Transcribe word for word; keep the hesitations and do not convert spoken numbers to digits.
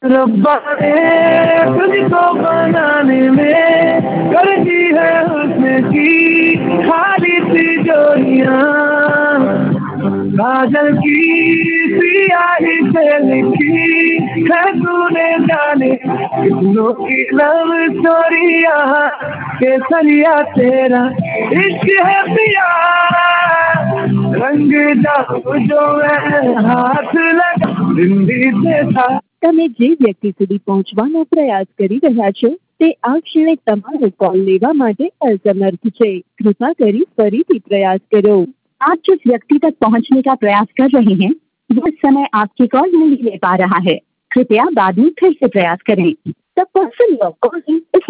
रब्बा ने तुझको बनाने में कर दी है हुस्न की खाली तिजोरियां, काजल की सियाही से लिखी है तूने जाने कितनों की लव स्टोरियां, केसरिया तेरा इश्क है पिया, रंग जाऊं जो मैं हाथ लगा जिंदगी से था। તમે જે વ્યક્તિ સુધી પહોંચવાનો પ્રયાસ કરી રહ્યા છો તે આ ક્ષણે તમારો કોલ લેવા માટે અસમર્થ છે. કૃપા કરી ફરીથી પ્રયાસ કરો. आप जिस व्यक्ति तक पहुंचने का प्रयास कर रहे हैं वो इस समय आपकी कॉल नहीं ले पा रहा है. कृपया बाद में फिर से प्रयास करें. The person you are calling is